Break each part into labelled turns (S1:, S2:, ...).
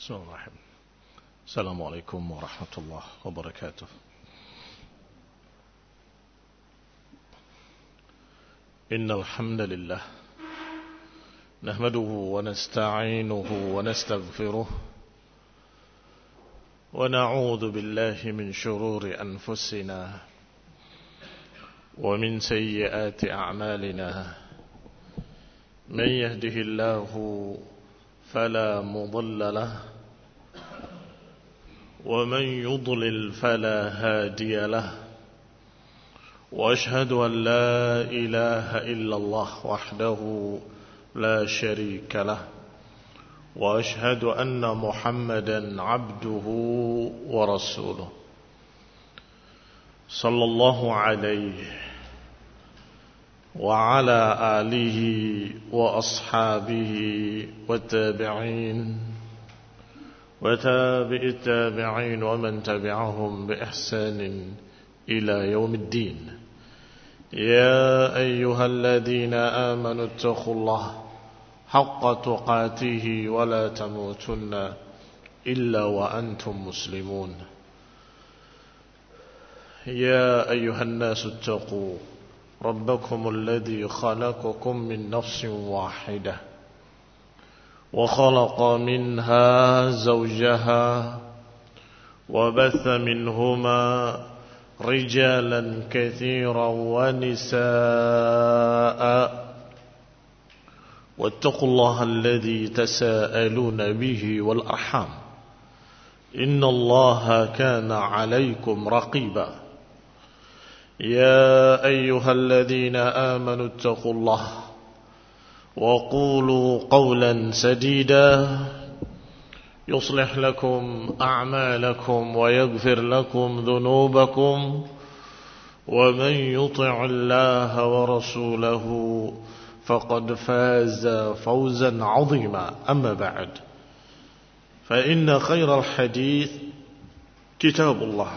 S1: Bismillahirrahmanirrahim. Assalamualaikum warahmatullahi wabarakatuh. Innal hamdalillah nahmaduhu wa nasta'inuhu wa nastaghfiruh wa na'udzu billahi min shururi anfusina wa min sayyiati a'malina. Man yahdihillahu فلا مضل له ومن يضلل فلا هادي له وأشهد أن لا إله إلا الله وحده لا شريك له وأشهد أن محمدا عبده ورسوله صلى الله عليه وعلى آله وأصحابه والتابعين وتابع التابعين ومن تبعهم بإحسان إلى يوم الدين. يا أيها الذين آمنوا اتقوا الله حق تقاته ولا تموتن إلا وأنتم مسلمون. يا أيها الناس اتقوا ربكم الذي خلقكم من نفس واحدة وخلق منها زوجها وبث منهما رجالا كثيرا ونساء واتقوا الله الذي تساءلون به والأرحام إن الله كان عليكم رقيبا. يا أيها الذين آمنوا اتقوا الله وقولوا قولا سديدا يصلح لكم أعمالكم ويغفر لكم ذنوبكم ومن يطع الله ورسوله فقد فاز فوزا عظيما. أما بعد فإن خير الحديث كتاب الله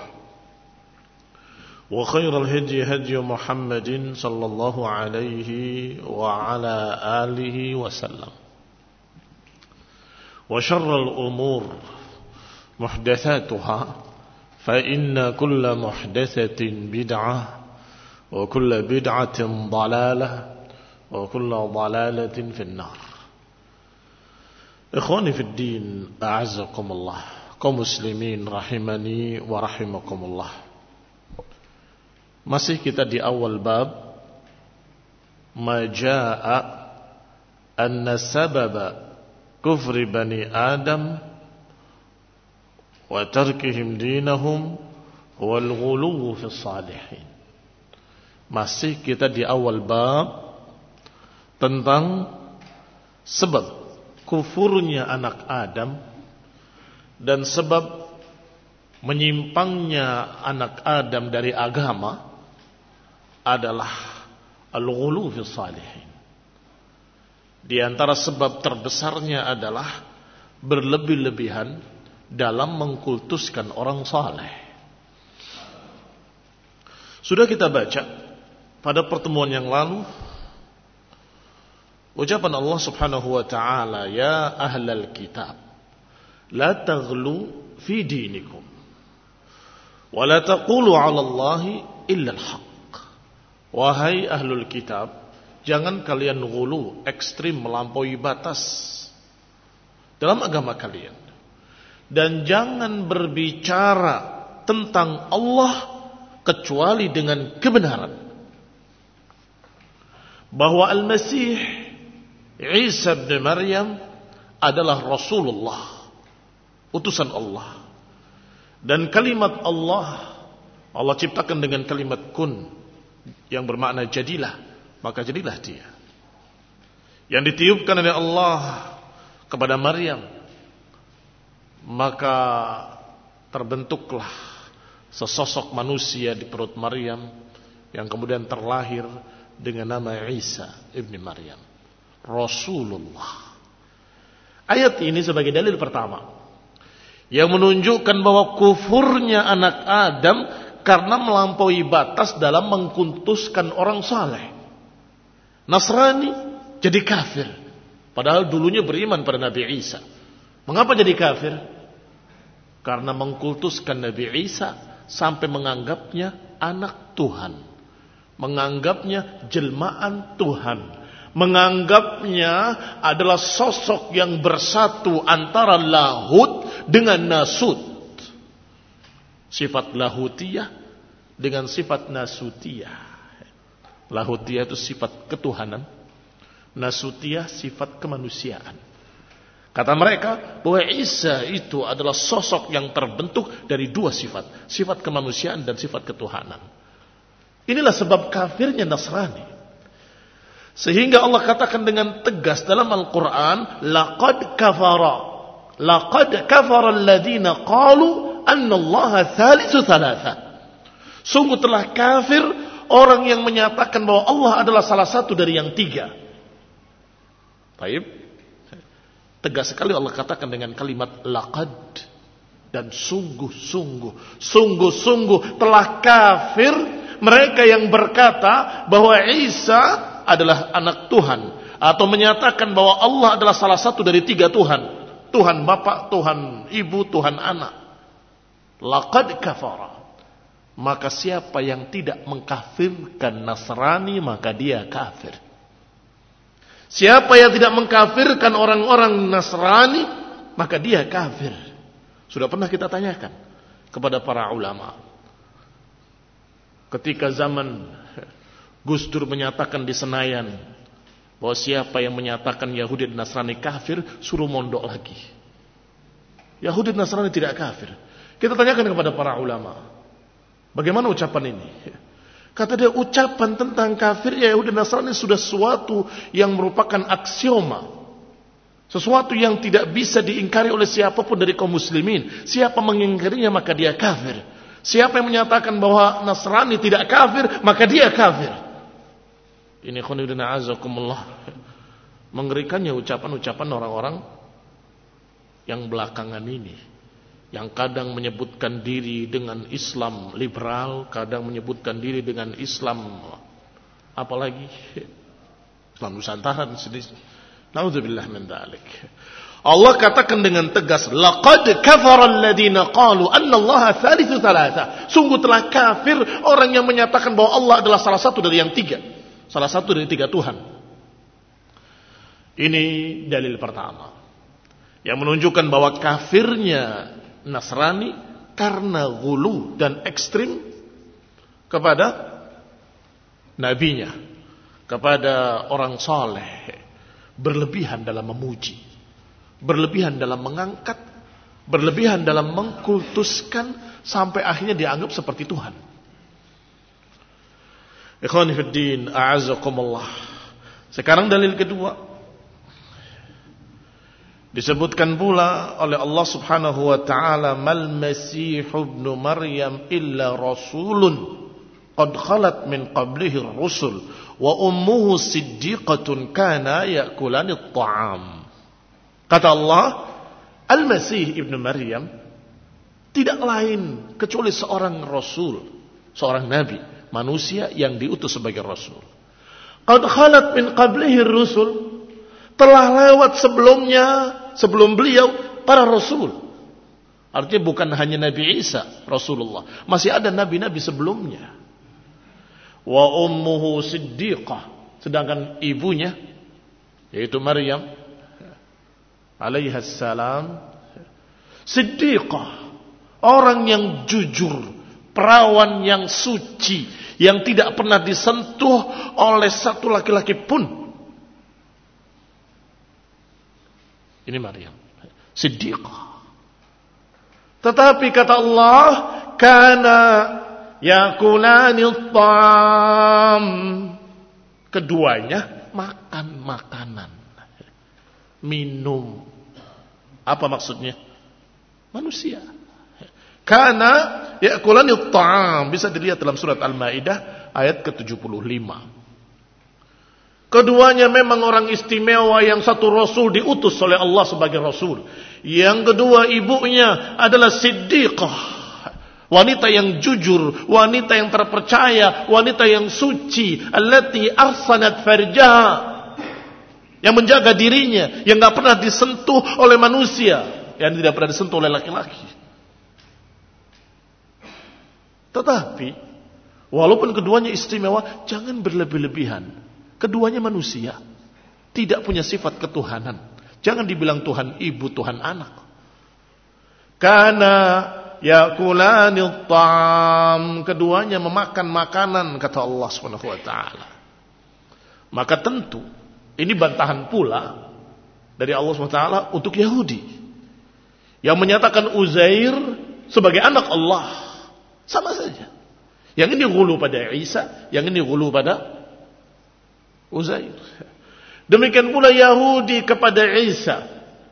S1: وخير الهدي هدي محمد صلى الله عليه وعلى آله وسلم وشر الأمور محدثاتها فإن كل محدثة بدعة وكل بدعة ضلالة وكل ضلالة في النار. إخواني في الدين أعزكم الله kaum muslimin rahimani wa rahimakumullah. Masih kita di awal bab Maja'a anna sababa kufri bani Adam wa tarkihim dinahum wal ghuluw fi salihin. Masih kita di awal bab tentang sebab kufurnya anak Adam dan sebab menyimpangnya anak Adam dari agama adalah al-ghulu fi salihin. Di antara sebab terbesarnya adalah berlebih-lebihan dalam mengkultuskan orang saleh. Sudah kita baca pada pertemuan yang lalu ucapan Allah Subhanahu wa taala, ya ahlal kitab la taghlu fi dinikum wa la taqulu 'ala Allahi illa al-haq. Wahai ahlul kitab, jangan kalian ghulu, ekstrim, melampaui batas dalam agama kalian, dan jangan berbicara tentang Allah kecuali dengan kebenaran. Bahwa Al-Masih Isa bin Maryam adalah Rasulullah, utusan Allah, dan kalimat Allah ciptakan dengan kalimat kun yang bermakna jadilah, maka jadilah dia. Yang ditiupkan oleh Allah kepada Maryam, maka terbentuklah sesosok manusia di perut Maryam yang kemudian terlahir dengan nama Isa ibn Maryam, Rasulullah. Ayat ini sebagai dalil pertama yang menunjukkan bahwa kufurnya anak Adam karena melampaui batas dalam mengkultuskan orang saleh. Nasrani jadi kafir, padahal dulunya beriman pada Nabi Isa. Mengapa jadi kafir? Karena mengkultuskan Nabi Isa sampai menganggapnya anak Tuhan, menganggapnya jelmaan Tuhan, menganggapnya adalah sosok yang bersatu antara lahut dengan nasut. Sifat lahutiyah dengan sifat nasutiyah. Lahutiyah itu sifat ketuhanan, nasutiyah sifat kemanusiaan. Kata mereka bahwa Isa itu adalah sosok yang terbentuk dari dua sifat, sifat kemanusiaan dan sifat ketuhanan. Inilah sebab kafirnya Nasrani. Sehingga Allah katakan dengan tegas dalam Al-Quran, laqad kafara alladhina qalu anna Allaha thalithu thalatha. Sungguh telah kafir orang yang menyatakan bahwa Allah adalah salah satu dari yang tiga. Baik. Tegas sekali Allah katakan dengan kalimat laqad, dan sungguh-sungguh telah kafir mereka yang berkata bahwa Isa adalah anak Tuhan, atau menyatakan bahwa Allah adalah salah satu dari tiga Tuhan, Tuhan Bapa, Tuhan Ibu, Tuhan Anak. Laqad kafara. Maka siapa yang tidak mengkafirkan Nasrani, maka dia kafir. Siapa yang tidak mengkafirkan orang-orang Nasrani, maka dia kafir. Sudah pernah kita tanyakan kepada para ulama. Ketika zaman Gus Dur menyatakan di Senayan bahwa siapa yang menyatakan Yahudi dan Nasrani kafir, suruh mondok lagi. Yahudi dan Nasrani tidak kafir. Kita tanyakan kepada para ulama, bagaimana ucapan ini? Kata dia, ucapan tentang kafir Yahudi dan Nasrani sudah sesuatu yang merupakan aksioma. Sesuatu yang tidak bisa diingkari oleh siapapun dari kaum muslimin. Siapa mengingkarinya maka dia kafir. Siapa yang menyatakan bahwa Nasrani tidak kafir, maka dia kafir. Ini khonidina azakumullah. Mengerikannya ucapan-ucapan orang-orang yang belakangan ini, yang kadang menyebutkan diri dengan Islam liberal, kadang menyebutkan diri dengan Islam apalagi Islam Nusantara dan sejenisnya. Naudzubillah min dzalik. Allah katakan dengan tegas, laqad kafara alladziina qalu anna Allaha tsalitsu tsalatsa. Sungguh telah kafir orang yang menyatakan bahwa Allah adalah salah satu dari yang tiga, salah satu dari tiga Tuhan. Ini dalil pertama yang menunjukkan bahwa kafirnya Nasrani karena ghulu dan ekstrim kepada nabinya, kepada orang saleh, berlebihan dalam memuji, berlebihan dalam mengangkat, berlebihan dalam mengkultuskan, sampai akhirnya dianggap seperti Tuhan. Ikhwani fid din, a'azzakumullah. Sekarang dalil kedua. Disebutkan pula oleh Allah Subhanahu wa taala, mal masih ibnu Maryam illa rasulun qad khalat min qablihi ar-rusul wa ummuhu siddiqatun kana ya'kulani at-ta'am. Kata Allah, Al-Masih ibnu Maryam tidak lain kecuali seorang rasul, seorang nabi, manusia yang diutus sebagai rasul. Qad khalat min qablihi ar-rusul, telah lewat sebelumnya, sebelum beliau para rasul. Artinya bukan hanya Nabi Isa Rasulullah, masih ada nabi-nabi sebelumnya. Wa ummuhu siddiqah, sedangkan ibunya yaitu Maryam alaihas salam siddiqah, orang yang jujur, perawan yang suci, yang tidak pernah disentuh oleh satu laki-laki pun. Ini Maryam siddiqah. Tetapi kata Allah, kana yakulani at-ta'am, keduanya makan makanan, minum. Apa maksudnya? Manusia. Kana yakulani at-ta'am, bisa dilihat dalam surat Al-Maidah ayat ke-75. Keduanya memang orang istimewa, yang satu rasul diutus oleh Allah sebagai rasul. Yang kedua ibunya adalah siddiqah, wanita yang jujur, wanita yang terpercaya, wanita yang suci. Allati arsanat farjaha, yang menjaga dirinya, yang gak pernah disentuh oleh manusia, yang tidak pernah disentuh oleh laki-laki. Tetapi walaupun keduanya istimewa, jangan berlebih-lebihan. Keduanya manusia, tidak punya sifat ketuhanan. Jangan dibilang Tuhan ibu, Tuhan anak. Karena yakulani ta'am, keduanya memakan makanan, kata Allah Subhanahu wa taala. Maka tentu ini bantahan pula dari Allah Subhanahu wa taala untuk Yahudi yang menyatakan Uzair sebagai anak Allah. Sama saja. Yang ini ghulu pada Isa, yang ini ghulu pada Uzair. Demikian pula Yahudi kepada Isa,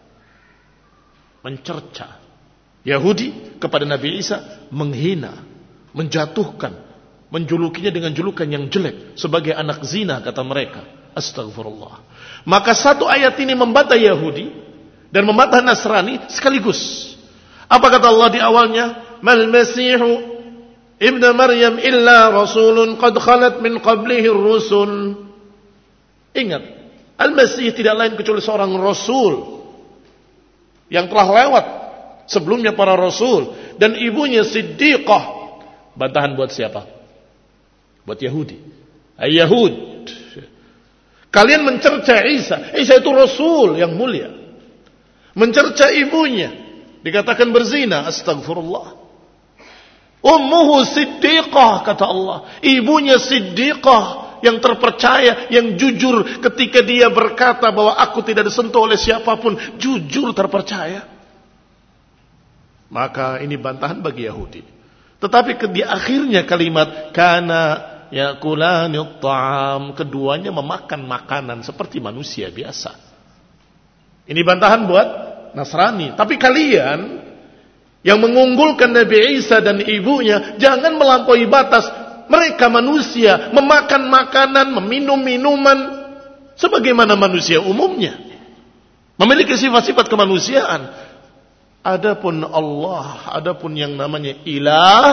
S1: mencerca. Yahudi kepada Nabi Isa menghina, menjatuhkan, menjulukinya dengan julukan yang jelek sebagai anak zina, kata mereka. Astagfirullah. Maka satu ayat ini membantah Yahudi dan membantah Nasrani sekaligus. Apa kata Allah di awalnya? Mal Masihu ibnu Maryam illa rasulun qad khalat min qablihi ar-rusul. Ingat, Al-Masih tidak lain kecuali seorang rasul yang telah lewat sebelumnya para rasul, dan ibunya Siddiqah. Bantahan buat siapa? Buat Yahudi. Yahud. Kalian mencerca Isa. Isa itu rasul yang mulia. Mencerca ibunya, dikatakan berzina. Astagfirullah. Ummuhu Siddiqah, kata Allah. Ibunya Siddiqah, yang terpercaya, yang jujur ketika dia berkata bahwa aku tidak disentuh oleh siapapun. Jujur, terpercaya. Maka ini bantahan bagi Yahudi. Tetapi di akhirnya kalimat kana yakulani ta'am, keduanya memakan makanan seperti manusia biasa. Ini bantahan buat Nasrani. Tapi kalian yang mengunggulkan Nabi Isa dan ibunya, jangan melampaui batas. Mereka manusia, memakan makanan, meminum minuman sebagaimana manusia umumnya, memiliki sifat-sifat kemanusiaan. Adapun Allah, adapun yang namanya ilah,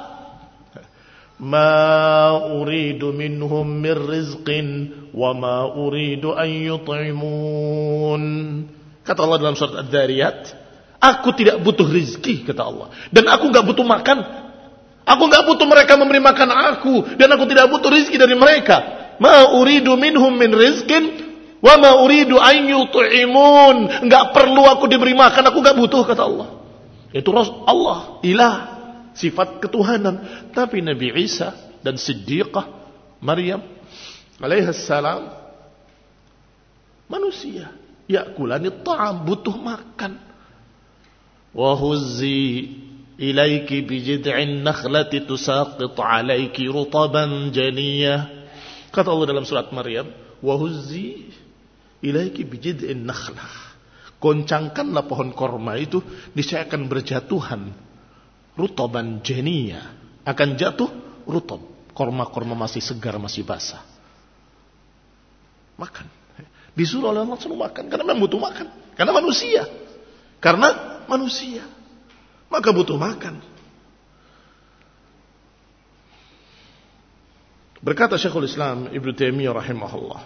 S1: ma uridu minhum min rizqin wa ma uridu an yut'imun. Kata Allah dalam surat Ad-Dariyat, aku tidak butuh rizki, kata Allah, dan aku enggak butuh makan. Aku enggak butuh mereka memberi makan aku, dan aku tidak butuh rizki dari mereka. Ma uridu minhum min rizqin wa ma uridu an yut'imun. Enggak perlu aku diberi makan, aku enggak butuh, kata Allah. Itu Allah, ilah, sifat ketuhanan. Tapi Nabi Isa dan Siddiqah Maryam alaihissalam manusia, yakulani ta'am, butuh makan. Wa huzzi ilaiki bijid'in nakhlati tusaqit alaiki rutaban janiyah. Kata Allah dalam surat Maryam, wa huzzi ilaiki bijid'in nakhlah. Goncangkanlah pohon korma itu, niscaya akan berjatuhan rutaban janiyah, akan jatuh rutab, korma-korma masih segar, masih basah. Makan. Disuruh oleh Allah suruh makan karena memang butuh makan, karena manusia. Karena manusia, maka butuh makan. Berkata Syekhul Islam Ibnu Taimiyah rahimahullah,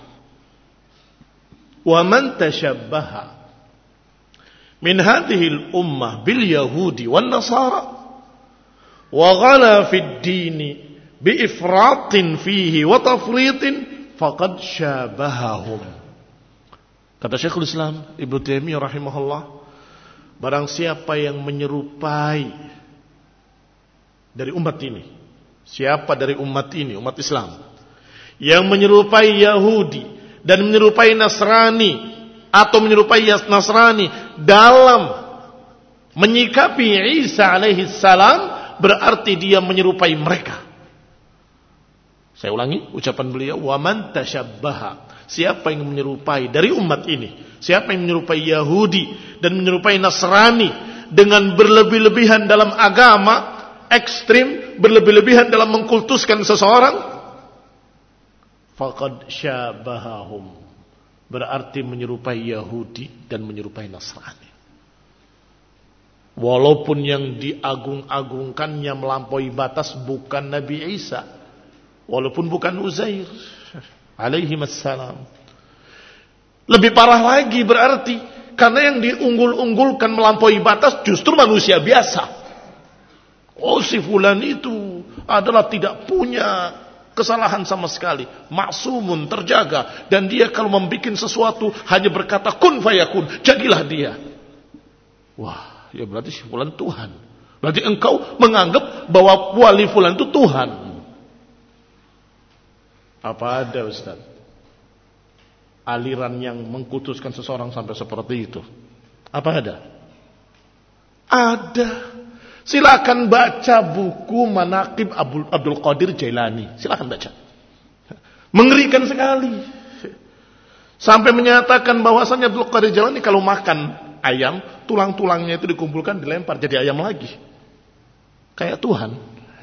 S1: wa man tashabbaha min hadhihi al-ummah bil yahudi wan nasara wa ghala fid dini bi ifratin fihi wa tafritin faqad syabahahum. Kata Syekhul Islam Ibnu Taimiyah rahimahullah, barang siapa yang menyerupai dari umat ini, siapa dari umat ini, umat Islam, yang menyerupai Yahudi dan menyerupai Nasrani atau menyerupai Nasrani dalam menyikapi Isa alaihi salam, berarti dia menyerupai mereka. Saya ulangi ucapan beliau, wa man tashabbaha, siapa yang menyerupai dari umat ini, siapa yang menyerupai Yahudi dan menyerupai Nasrani dengan berlebih-lebihan dalam agama, ekstrim, berlebih-lebihan dalam mengkultuskan seseorang, faqad syabahahum, berarti menyerupai Yahudi dan menyerupai Nasrani. Walaupun yang diagung-agungkannya melampaui batas bukan Nabi Isa, walaupun bukan Uzair alaihi wassalam, Lebih parah lagi berarti, karena yang diunggul-unggulkan melampaui batas justru manusia biasa. Oh, si fulan itu adalah tidak punya kesalahan sama sekali, maksumun, terjaga, dan dia kalau membuat sesuatu hanya berkata kun fayakun, jadilah dia. Wah, ya berarti si fulan Tuhan. Berarti engkau menganggap bahwa wali fulan itu Tuhan. Apa ada Ustaz aliran yang mengkultuskan seseorang sampai seperti itu? Apa ada? Ada. Silakan baca buku Manaqib Abdul Qadir Jailani. Silakan baca. Mengerikan sekali. Sampai menyatakan bahwasannya Abdul Qadir Jailani kalau makan ayam, tulang-tulangnya itu dikumpulkan, dilempar jadi ayam lagi. Kayak Tuhan.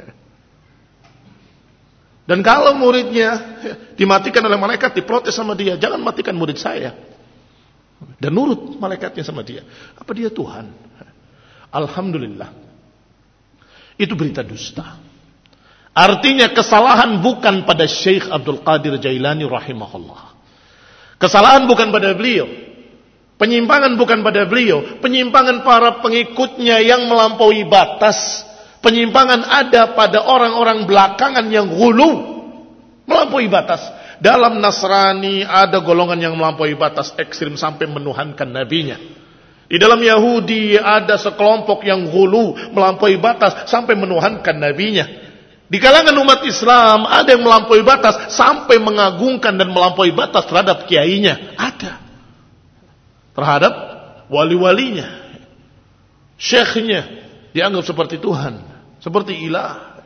S1: Dan kalau muridnya dimatikan oleh malaikat, diprotes sama dia, jangan matikan murid saya. Dan nurut malaikatnya sama dia. Apa dia Tuhan? Alhamdulillah. Itu berita dusta. Artinya kesalahan bukan pada Syekh Abdul Qadir Jailani rahimahullah. Kesalahan bukan pada beliau. Penyimpangan bukan pada beliau. Penyimpangan para pengikutnya yang melampaui batas. Penyimpangan ada pada orang-orang belakangan yang ghulu, melampaui batas. Dalam Nasrani ada golongan yang melampaui batas ekstrim sampai menuhankan nabinya. Di dalam Yahudi ada sekelompok yang ghulu, melampaui batas sampai menuhankan nabinya. Di kalangan umat Islam ada yang melampaui batas sampai mengagungkan dan melampaui batas terhadap kiainya. Ada. Terhadap wali-walinya, syekhnya dianggap seperti Tuhan, seperti ilah.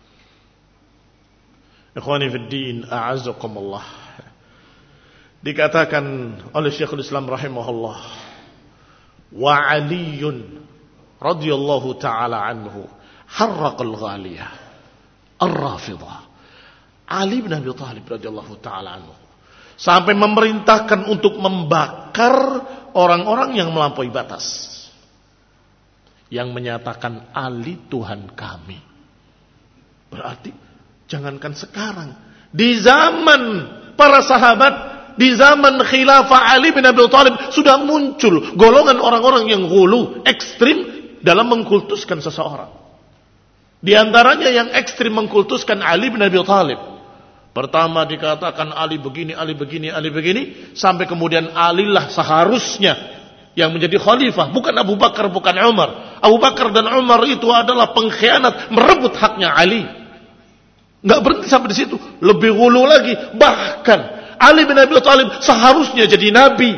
S1: Ikhwani fid din, a'azzakumullah. Dikatakan oleh Syekhul Islam rahimahullah, wa Aliyun radhiyallahu ta'ala anhu harraqal ghaliyah ar-rafidah. Ali bin Abi Thalib radhiyallahu ta'ala anhu sampai memerintahkan untuk membakar orang-orang yang melampaui batas, yang menyatakan Ali Tuhan kami. Berarti jangankan sekarang, di zaman para sahabat, di zaman khilafah Ali bin Abi Thalib sudah muncul golongan orang-orang yang ghulu, ekstrim dalam mengkultuskan seseorang. Di antaranya yang ekstrim mengkultuskan Ali bin Abi Thalib. Pertama dikatakan Ali begini, Ali begini, Ali begini, sampai kemudian Ali lah seharusnya yang menjadi khalifah, bukan Abu Bakar, bukan Umar. Abu Bakar dan Umar itu adalah pengkhianat, merebut haknya Ali. Enggak berhenti sampai di situ, lebih ghulu lagi. Bahkan Ali bin Abi Thalib seharusnya jadi nabi.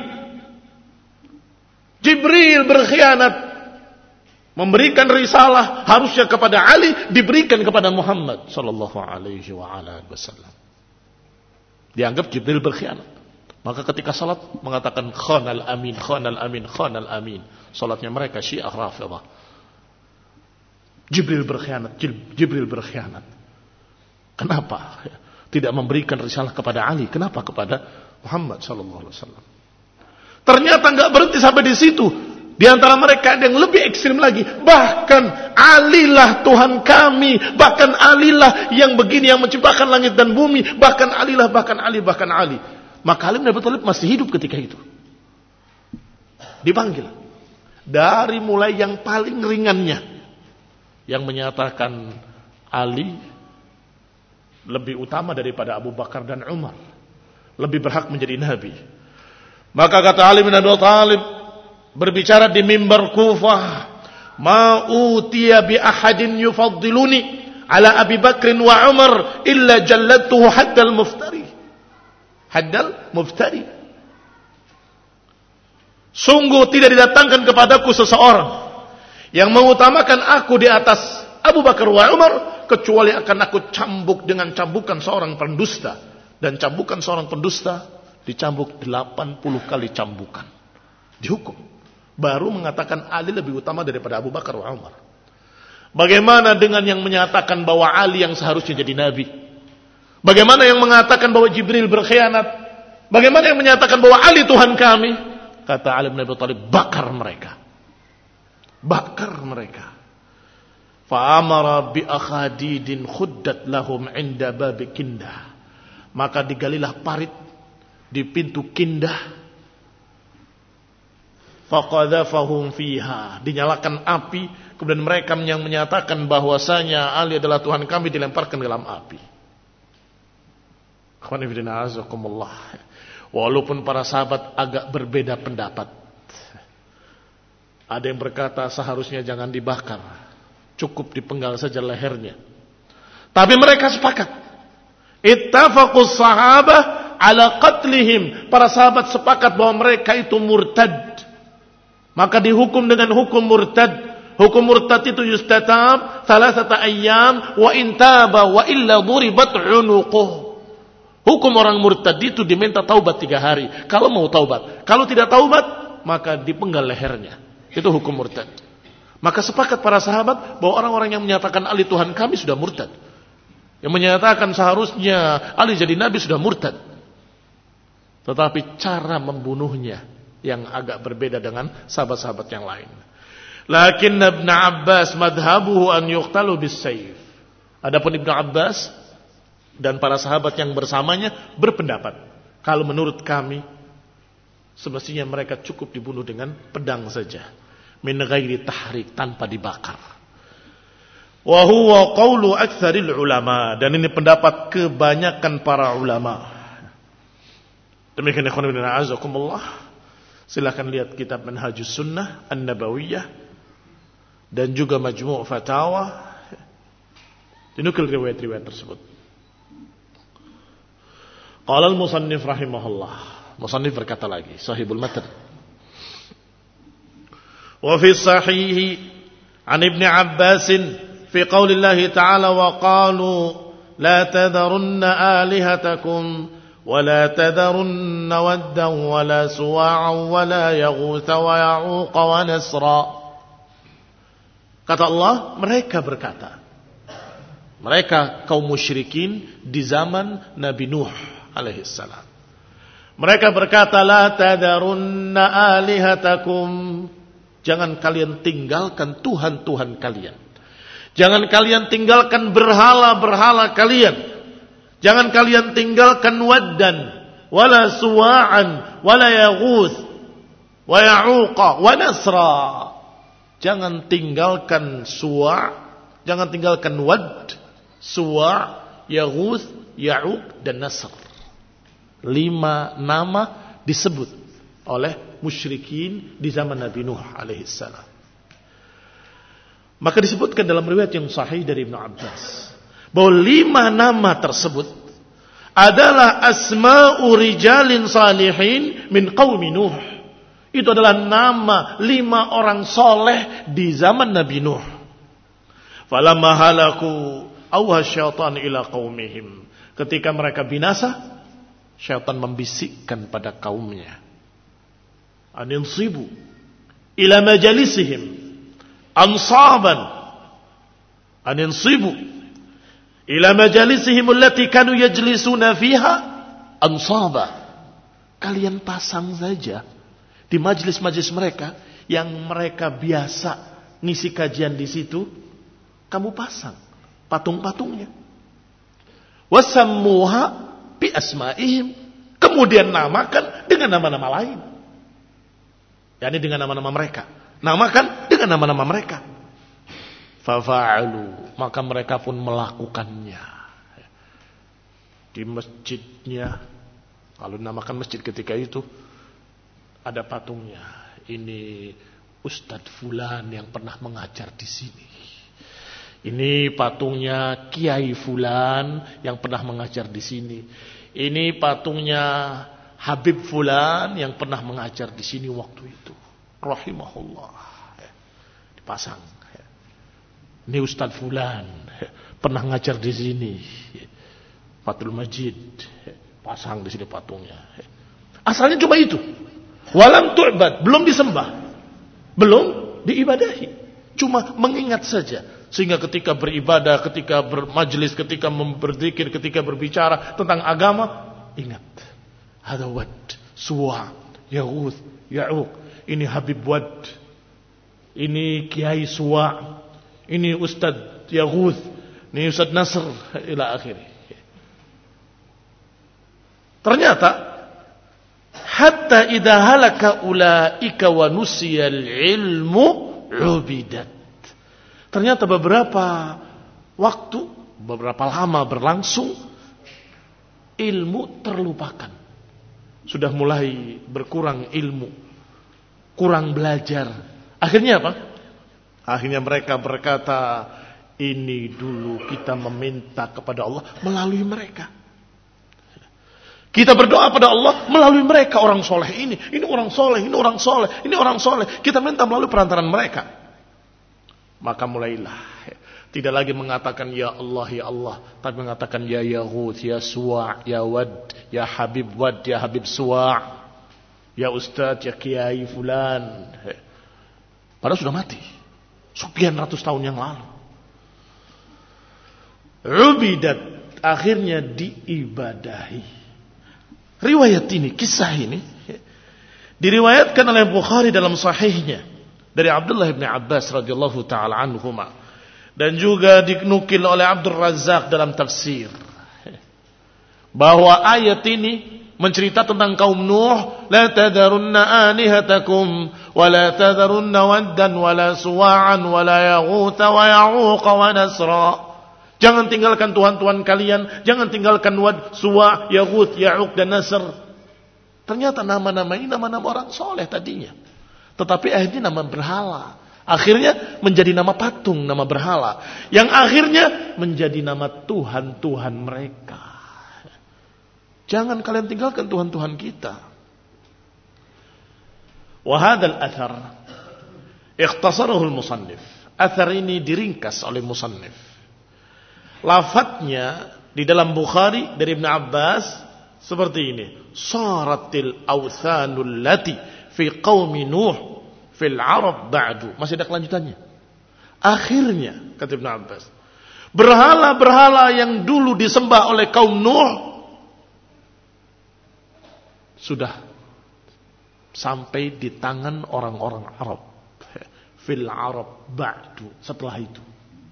S1: Jibril berkhianat, memberikan risalah harusnya kepada Ali, diberikan kepada Muhammad sallallahu alaihi wasallam. Dianggap Jibril berkhianat. Maka ketika salat mengatakan khanal amin, khanal amin, khanal amin. Salatnya mereka Syiah Rafidhah. Jibril berkhianat, Jibril berkhianat. Kenapa tidak memberikan risalah kepada Ali? Kenapa kepada Muhammad sallallahu alaihi wasallam? Ternyata enggak berhenti sampai di situ. Di antara mereka ada yang lebih ekstrim lagi. Bahkan Alilah Tuhan kami. Bahkan Alilah yang begini, yang menciptakan langit dan bumi. Bahkan Alilah, bahkan Ali, bahkan Ali. Maka Ali bin Abi Thalib masih hidup ketika itu. Dipanggil. Dari mulai yang paling ringannya, yang menyatakan Ali lebih utama daripada Abu Bakar dan Umar, lebih berhak menjadi nabi. Maka kata Ali bin Abi Thalib berbicara di mimbar Kufah, ma utiya bi ahadin yufaddiluni ala Abi Bakr wa Umar illa jalladtuhu haddal muftari. Haddal muftari. Sungguh tidak didatangkan kepadaku seseorang yang mengutamakan aku di atas Abu Bakar wa Umar, kecuali akan aku cambuk dengan cambukan seorang pendusta. Dan cambukan seorang pendusta dicambuk 80 kali cambukan. Dihukum. Baru mengatakan Ali lebih utama daripada Abu Bakar wa Umar. Bagaimana dengan yang menyatakan bahwa Ali yang seharusnya jadi nabi? Bagaimana yang mengatakan bahwa Jibril berkhianat? Bagaimana yang menyatakan bahwa Ali Tuhan kami? Kata Ali bin Abi Thalib, bakar mereka. Bakar mereka. Fa'amara bi akhadidin khuddat lahum inda babi Kindah. Maka digalilah parit di pintu Kindah faqadzafahum fiha, dinyalakan api, kemudian mereka yang menyatakan bahwasanya Ali adalah Tuhan kami dilemparkan ke dalam api. Walaupun para sahabat agak berbeda pendapat. Ada yang berkata seharusnya jangan dibakar, cukup dipenggal saja lehernya. Tapi mereka sepakat. Ittafaqus sahabah ala qatlihim. Para sahabat sepakat bahwa mereka itu murtad. Maka dihukum dengan hukum murtad. Hukum murtad itu yustatab 3 ayyam wa intaba wa illa duribat unuquh. Hukum orang murtad itu diminta taubat 3 hari. Kalau mau taubat. Kalau tidak taubat, maka dipenggal lehernya. Itu hukum murtad. Maka sepakat para sahabat bahwa orang-orang yang menyatakan Ali Tuhan kami sudah murtad. Yang menyatakan seharusnya Ali jadi Nabi sudah murtad. Tetapi cara membunuhnya yang agak berbeda dengan sahabat-sahabat yang lain. Lakin Ibn Abbas madhabuhu an yuqtalu bis-sayf. Adapun Ibn Abbas dan para sahabat yang bersamanya berpendapat, kalau menurut kami semestinya mereka cukup dibunuh dengan pedang saja, min ghairi tahrik, tanpa dibakar. Wa huwa qaulu aktsaril ulama, dan ini pendapat kebanyakan para ulama. Demikian ikhwan fillah azakumullah. Silakan lihat kitab Manhajus Sunnah An-Nabawiyah dan juga Majmu' Fatawa. Dinukil riwayat-riwayat tersebut. Qala al-musannif rahimahullah. Musannif berkata lagi, Sahibul Matan. Wa fi sahih an Ibn Abbas fi qaulillahi ta'ala wa qalu la tadharunna alihatakum wa la tadharunna waddan wa la suwa'an wa la yaghutha wa ya'uqa wa nasra. Kata Allah, mereka berkata, mereka kaum musyrikin di zaman Nabi Nuh alaihissalam. Mereka berkata, la tadarunna alihatakum, jangan kalian tinggalkan Tuhan-Tuhan kalian. Jangan kalian tinggalkan berhala-berhala kalian. Jangan kalian tinggalkan waddan, wala suwa'an, wala yaghuth, wa ya'uqa, wa nasra. Jangan tinggalkan suwa', jangan tinggalkan wad, suwa', yaghuth, ya'uq, dan nasr. 5 nama disebut oleh musyrikin di zaman Nabi Nuh alaihissalam. Maka disebutkan dalam riwayat yang sahih dari Ibn Abbas bahwa 5 nama tersebut adalah asma'u rijalin salihin min qaumi Nuh. Itu adalah nama 5 orang soleh di zaman Nabi Nuh. Falamma halaku awha syaitan ila qaumihim. Ketika mereka binasa, syaitan membisikkan pada kaumnya, aninsibu ila majalisihim ansaban, aninsibu ila majalisihim allati kanu yajlisuna fiha ansaba. Kalian pasang saja di majlis-majlis mereka yang mereka biasa ngisi kajian di situ, kamu pasang patung-patungnya. Wasammuha bi asma'ihim, kemudian namakan dengan nama-nama lain. yakni dengan nama-nama mereka. Namakan dengan nama-nama mereka. Fafa'alu, maka mereka pun melakukannya. Di masjidnya, kalau dinamakan masjid ketika itu, ada patungnya. Ini Ustadz Fulan yang pernah mengajar di sini. Ini patungnya Kiai Fulan yang pernah mengajar di sini. Ini patungnya Habib Fulan yang pernah mengajar di sini waktu itu. Rahimahullah. Dipasang. Ini Ustadz Fulan pernah ngajar di sini. Fathul Majid. Pasang di sini patungnya. Asalnya cuma itu. Walam tu'bad, belum disembah. Belum diibadahi. Cuma mengingat saja. Sehingga ketika beribadah, ketika bermajlis, ketika berzikir, ketika berbicara tentang agama, ingat. Hada Wad, Suwa, Yaghuth, Ya'uq. Ini Habib Wad. Ini Kiai Suwa. Ini Ustadz Yaghuth. Ini Ustadz Nasr. Ila akhirnya. Ternyata hatta idza halaka ulaika wa nusiyal ilmu ubidat. Ternyata beberapa waktu, beberapa lama berlangsung, ilmu terlupakan. Sudah mulai berkurang ilmu, kurang belajar. Akhirnya apa? Akhirnya mereka berkata, ini dulu kita meminta kepada Allah melalui mereka. Kita berdoa pada Allah melalui mereka, orang soleh ini orang soleh, ini orang soleh, ini orang soleh. Kita minta melalui perantaran mereka. Maka mulailah tidak lagi mengatakan ya Allah, tapi mengatakan ya Yahud, ya Suwa', ya Wad, ya Habib Wad, ya Habib Suwa', ya Ustadz, ya Kiai Fulan. Padahal sudah mati sekian ratus tahun yang lalu. Ubidat, akhirnya diibadahi. Riwayat ini, kisah ini diriwayatkan oleh Bukhari dalam sahihnya dari Abdullah bin Abbas radhiyallahu taala anhuma, dan juga dinukil oleh Abdul Razzaq dalam tafsir, bahwa ayat ini mencerita tentang kaum Nuh, la tadarunna alihatakum wa la tadarunna waddan wa la suwa'an wa la yaghutha wa ya'uqa wa nasra. Jangan tinggalkan Tuhan-Tuhan kalian, jangan tinggalkan Wad, Suwa', Yaghut, Ya'uq dan Nasr. Ternyata nama-nama ini nama-nama orang soleh tadinya, tetapi akhirnya nama berhala. Akhirnya menjadi nama patung, nama berhala, yang akhirnya menjadi nama Tuhan-Tuhan mereka. Jangan kalian tinggalkan Tuhan-Tuhan kita. Wa hadzal athar ikhtasarahu al-musannif. Athar ini diringkas oleh musannif. Lafadznya di dalam Bukhari dari Ibn Abbas seperti ini: saratil awthanul lati fi qaumi Nuh fil Arab ba'du. Masih ada kelanjutannya. Akhirnya kata Ibn Abbas, berhala-berhala yang dulu disembah oleh kaum Nuh sudah sampai di tangan orang-orang Arab. Fil Arab ba'du, setelah itu.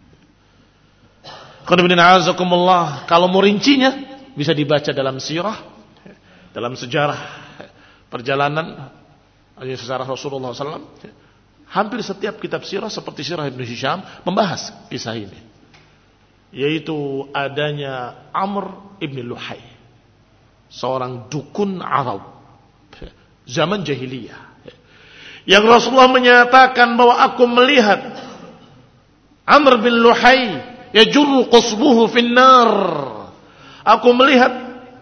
S1: Kalau mau rincinya bisa dibaca dalam sirah, dalam sejarah perjalanan sejarah Rasulullah SAW. Hampir setiap kitab sirah seperti sirah Ibn Hisham membahas kisah ini, yaitu adanya Amr ibn Luhai, seorang dukun Arab zaman jahiliyah, yang Rasulullah menyatakan bahwa aku melihat Amr bin Luhai yajurru qasbuhu finnar. Aku melihat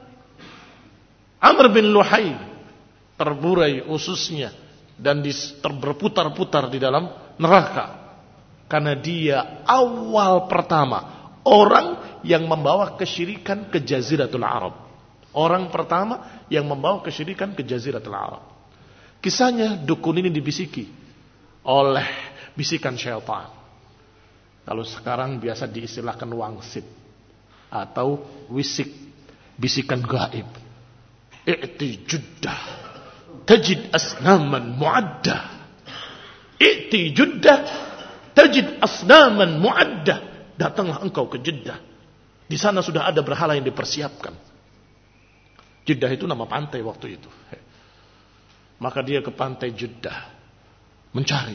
S1: Amr bin Luhai terburai ususnya dan berputar-putar di dalam neraka, karena dia awal pertama orang yang membawa kesyirikan ke Jaziratul Arab. Orang pertama yang membawa kesyirikan ke Jaziratul Arab. Kisahnya dukun ini dibisiki oleh bisikan syaitan. Kalau sekarang biasa diistilahkan wangsit atau wisik, bisikan gaib. I'ti Juddah tajid asnaman mu'addah. I'ti Juddah tajid asnaman mu'addah. Datanglah engkau ke Jeddah. Di sana sudah ada berhala yang dipersiapkan. Jeddah itu nama pantai waktu itu. Maka dia ke pantai Jeddah, mencari,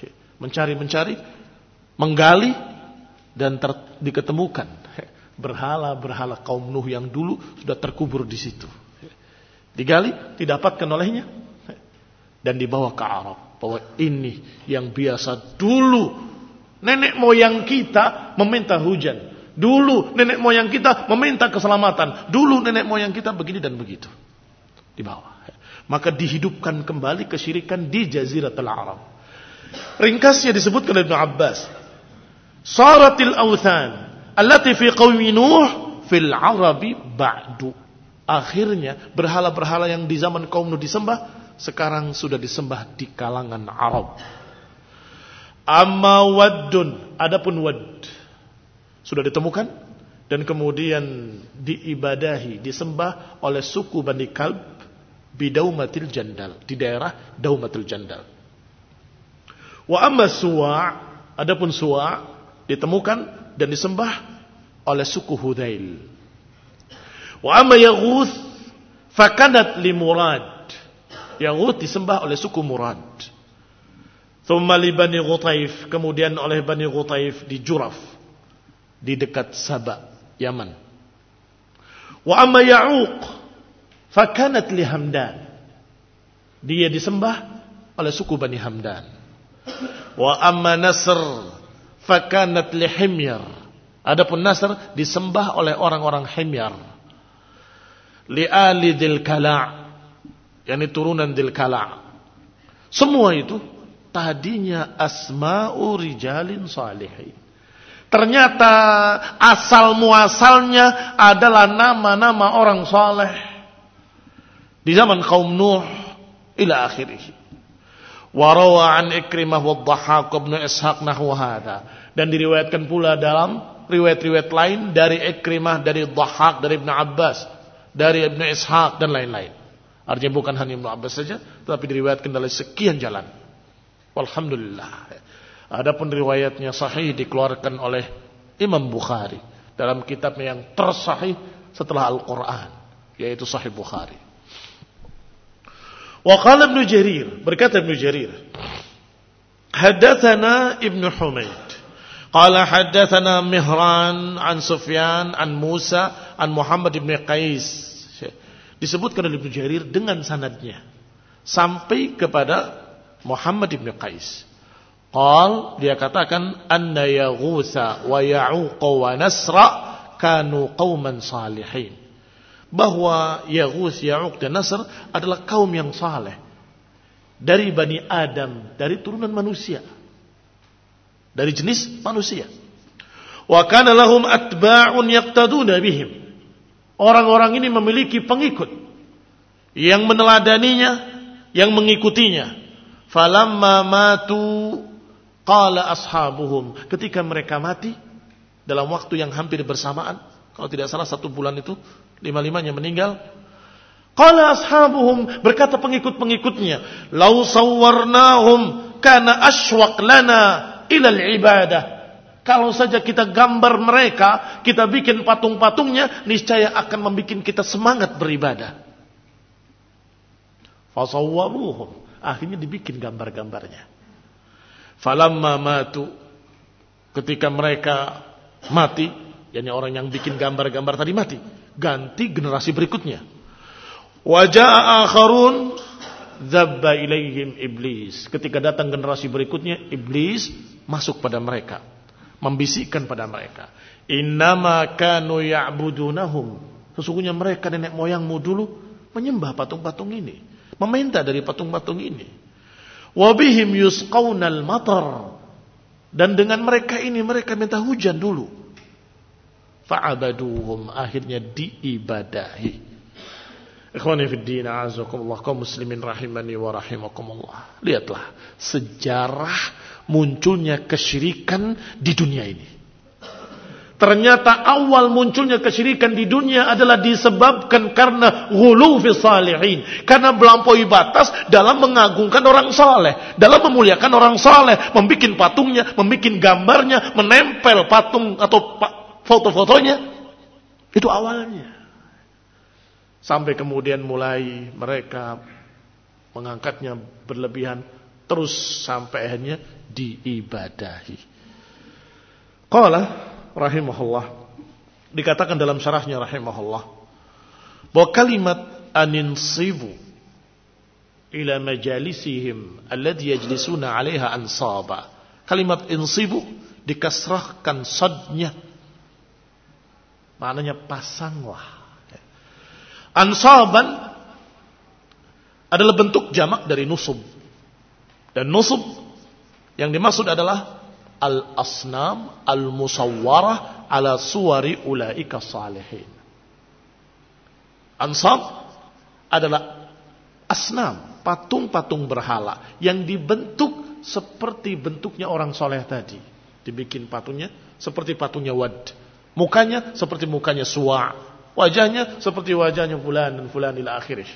S1: menggali, dan diketemukan berhala-berhala kaum Nuh yang dulu sudah terkubur di situ. Digali, didapatkan olehnya, dan dibawa ke Arab. Bahwa ini yang biasa dulu nenek moyang kita meminta hujan. Dulu nenek moyang kita meminta keselamatan. Dulu nenek moyang kita begini dan begitu. Dibawa. Maka dihidupkan kembali kesyirikan di Jaziratul Arab. Ringkasnya disebutkan oleh Ibn Abbas, saratil awthan allati fi qaumi Nuh fil Arabi ba'du. Akhirnya berhala-berhala yang di zaman kaum Nuh disembah, sekarang sudah disembah di kalangan Arab. Amma waddun, adapun wad sudah ditemukan dan kemudian diibadahi, disembah oleh suku Bani Kalb bidaumatil Jandal, di daerah Daumatul Jandal. Wa amma Suwa', adapun Suwa' ditemukan dan disembah oleh suku Hudzail. Wa amma Yaghuth fakanat li Murad, Yaghut disembah oleh suku Murad. Thumma li Bani Ghutaif, kemudian oleh Bani Ghutaif di Juraf, di dekat Saba, Yaman. Wa amma Ya'uq fakanat li Hamdan, dia disembah oleh suku Bani Hamdan. Wa amma Nasr fakanat li Himyar, adapun Nasr disembah oleh orang-orang Himyar. Li ali Dzil Kala', yakni turunan Dzil Kala'. Semua itu tadinya asma'u rijalin salihin. Ternyata asal muasalnya adalah nama-nama orang saleh di zaman kaum Nuh ila akhirih. Wa rawa an Ikrimah wa Dhahhak bin Ishaq nahwa hada, dan diriwayatkan pula dalam riwayat-riwayat lain dari Ikrimah, dari Dhahhak, dari Ibnu Abbas, dari Ibnu Ishaq dan lain-lain. Artinya bukan hanya Ibnu Abbas saja, tetapi diriwayatkan dari sekian jalan. Alhamdulillah. Adapun riwayatnya sahih dikeluarkan oleh Imam Bukhari dalam kitabnya yang tersahih setelah Al-Quran, yaitu Sahih Bukhari. Wa qala Ibnu Jarir, berkata Ibnu Jarir, haddatsana Ibnu Humaid qala haddatsana Mihran an Sufyan an Musa an Muhammad ibn Qais. Disebutkan oleh Ibnu Jarir dengan sanadnya sampai kepada Muhammad ibn Qais. Qal, dia katakan, anna Yaghusa wa Ya'uq wa Nasra kanu qauman salihin, bahwa Yaghus, Ya'uq dan Nasr adalah kaum yang saleh dari Bani Adam, dari turunan manusia, dari jenis manusia. Wa kana lahum atba'un yaqtaduna bihim, orang-orang ini memiliki pengikut yang meneladaninya, yang mengikutinya. Falamma matu qala ashabuhum, ketika mereka mati dalam waktu yang hampir bersamaan, kalau tidak salah 1 bulan itu 5-5-nya meninggal. Qala ashabuhum, berkata pengikut-pengikutnya, law sawwarnahum kana asywaq lana ila al-ibadah, kalau saja kita gambar mereka, kita bikin patung-patungnya, niscaya akan membuat kita semangat beribadah. Fasawwaruhum, akhirnya dibikin gambar-gambarnya. Falamma matu, ketika mereka mati, yakni orang yang bikin gambar-gambar tadi mati, ganti generasi berikutnya. Waja'a akharun dzabba ilaihim iblis, ketika datang generasi berikutnya, iblis masuk pada mereka, membisikkan pada mereka, innama kanu ya'budunahum, sesungguhnya mereka nenek moyangmu dulu menyembah patung-patung ini, meminta dari patung-patung ini. Wabihim yusqaunal matar, dan dengan mereka ini mereka minta hujan dulu. Fa'abaduhum, akhirnya diibadahi. Ikhwani fid din, a'azakumullah, kaum muslimin rahimani wa rahimakumullah. Lihatlah sejarah munculnya kesyirikan di dunia ini. Ternyata awal munculnya kesyirikan di dunia adalah disebabkan karena ghulu fi salihin, karena melampaui batas dalam mengagungkan orang saleh, dalam memuliakan orang saleh, membikin patungnya, membikin gambarnya, menempel patung atau foto-fotonya. Itu awalnya. Sampai kemudian mulai mereka mengangkatnya berlebihan, terus sampai akhirnya diibadahi. Qala rahimahullah, dikatakan dalam syarahnya rahimahullah, bahwa kalimat aninsibu ila majalisihim alladhi yajlisuna 'alaiha ansaba, kalimat insibu dikasrahkan sadnya, maknanya pasanglah. Ansaban adalah bentuk jamak dari nusub, dan nusub yang dimaksud adalah al-asnam al-musawwarah ala suwari ulaika salihin. Ansab adalah asnam, patung-patung berhala yang dibentuk seperti bentuknya orang soleh tadi. Dibikin patungnya seperti patungnya Wad, mukanya seperti mukanya Suwa', wajahnya seperti wajahnya fulan dan fulan ila akhirih.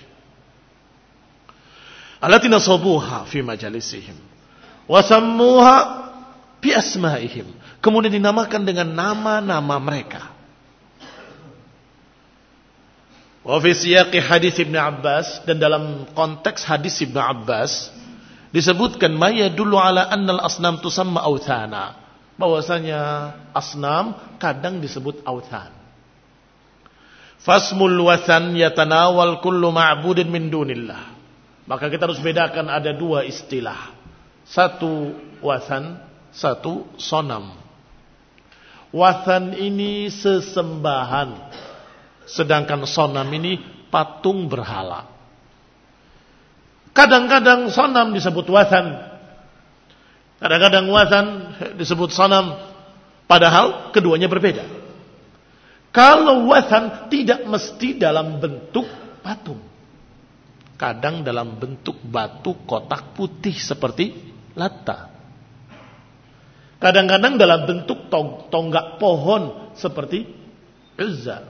S1: Allati nasabuha fi majalisihim wa sammuha bi asma'ihim, kemudian dinamakan dengan nama-nama mereka. Wa fi siyaqi hadis Ibnu Abbas, dan dalam konteks hadis Ibnu Abbas disebutkan maya dulu ala annal asnam tusamma authana, bahwasanya asnam kadang disebut authan. Fasmul wathan yatanawal kullu ma'budin min dunillah. Maka kita harus bedakan, ada dua istilah. Satu wathan, satu sonam. Wathan ini sesembahan, sedangkan sonam ini patung berhala. Kadang-kadang sonam disebut wathan, kadang-kadang wathan disebut sonam, padahal keduanya berbeda. Kalau wathan tidak mesti dalam bentuk patung, kadang dalam bentuk batu kotak putih seperti Latta, kadang-kadang dalam bentuk tonggak pohon seperti Uzza,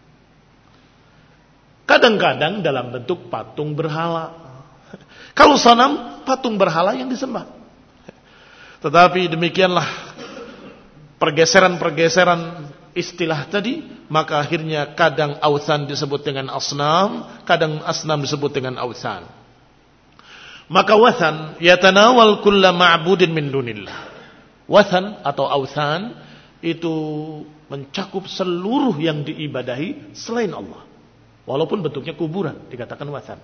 S1: kadang-kadang dalam bentuk patung berhala. Kalau sanam, patung berhala yang disembah. Tetapi demikianlah pergeseran-pergeseran istilah tadi, maka akhirnya kadang authan disebut dengan asnam, kadang asnam disebut dengan authan. Maka wathan yatanawal kulla ma'budin min dunillah. Wathan atau authan itu mencakup seluruh yang diibadahi selain Allah, walaupun bentuknya kuburan, dikatakan wathan.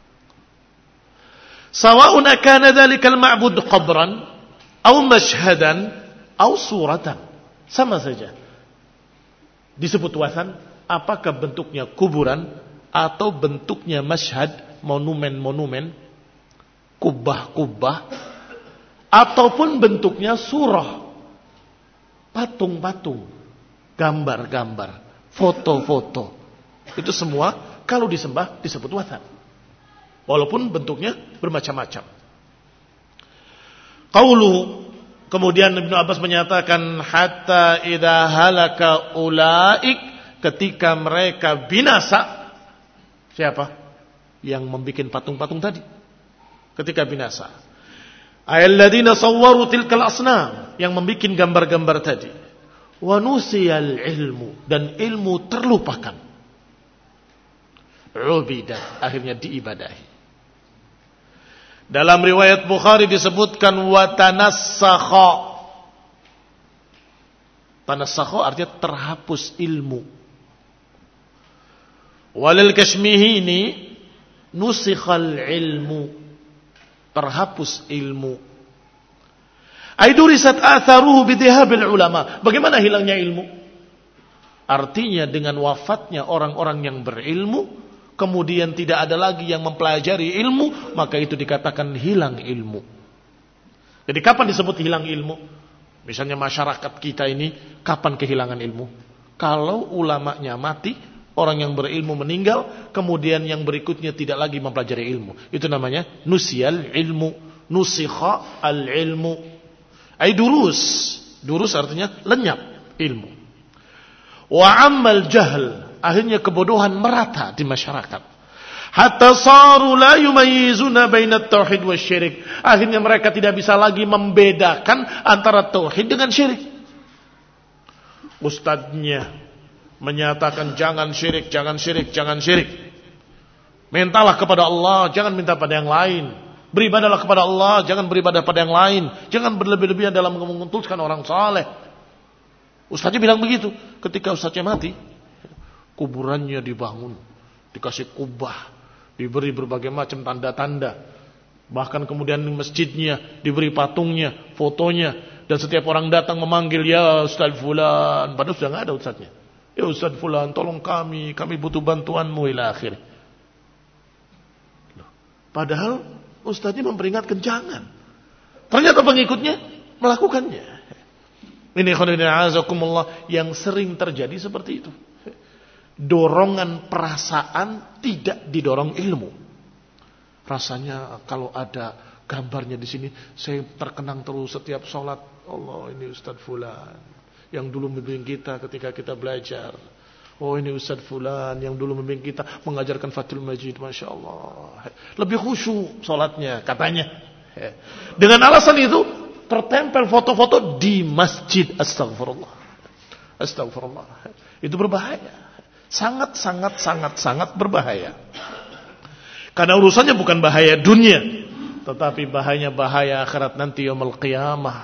S1: Sawa'un akana dzalikal ma'bud qabran aw mashhadan aw suratan, sama saja disebut wathan, apakah bentuknya kuburan atau bentuknya masyhad, monumen-monumen, kubah-kubah, ataupun bentuknya surah, patung-patung, gambar-gambar, foto-foto. Itu semua kalau disembah disebut wathan, walaupun bentuknya bermacam-macam. Qauluhu, kemudian Ibnu Abbas menyatakan hatta idza halaka ulaik, ketika mereka binasa. Siapa? Yang membikin patung-patung tadi. Ketika binasa. Alladzina sawwaru tilkal asnam, yang membikin gambar-gambar tadi. Wa nusiyal ilmu, dan ilmu terlupakan. Ubidat, akhirnya diibadahi. Dalam riwayat Bukhari disebutkan watanassakha. Tanassakha artinya terhapus ilmu. Walil Kashmihi ini nusikhal ilmu, terhapus ilmu. Aidurisat atharuhu bidhabil ulama. Bagaimana hilangnya ilmu? Artinya dengan wafatnya orang-orang yang berilmu, kemudian tidak ada lagi yang mempelajari ilmu, maka itu dikatakan hilang ilmu. Jadi kapan disebut hilang ilmu? Misalnya masyarakat kita ini kapan kehilangan ilmu? Kalau ulamanya mati, orang yang berilmu meninggal, kemudian yang berikutnya tidak lagi mempelajari ilmu. Itu namanya nusyal ilmu, nusikha al ilmu. Ai durus. Durus artinya lenyap ilmu. Wa ammal jahl, akhirnya kebodohan merata di masyarakat. Hatta saru la yumayyizuna bainat tauhid wasyirik. Akhirnya mereka tidak bisa lagi membedakan antara tauhid dengan syirik. Ustadznya menyatakan jangan syirik, jangan syirik, jangan syirik. Mintalah kepada Allah, jangan minta pada yang lain. Beribadahlah kepada Allah, jangan beribadah pada yang lain. Jangan berlebih-lebihan dalam mengutuskan orang saleh. Ustadznya bilang begitu. Ketika ustadznya mati, kuburannya dibangun, dikasih kubah, diberi berbagai macam tanda-tanda. Bahkan kemudian masjidnya diberi patungnya, fotonya, dan setiap orang datang memanggil ya Ustaz Fulan, padahal sudah nggak ada ustadznya. Ya Ustaz Fulan, tolong kami butuh bantuanmu ila akhir. Padahal ustadznya memperingatkan jangan. Ternyata pengikutnya melakukannya. Ini khonidina azakumullah, yang sering terjadi seperti itu. Dorongan perasaan tidak didorong ilmu. Rasanya kalau ada gambarnya di sini, saya terkenang terus setiap sholat. Allah, ini Ustaz Fulan yang dulu membimbing kita ketika kita belajar. Oh, ini Ustaz Fulan yang dulu membimbing kita mengajarkan Fathul Majid, masya Allah. Lebih khusyuk sholatnya katanya. Dengan alasan itu tertempel foto-foto di masjid. Astagfirullah. Astagfirullah. Itu berbahaya. Sangat berbahaya. Karena urusannya bukan bahaya dunia, tetapi bahaya akhirat nanti yaumul qiyamah.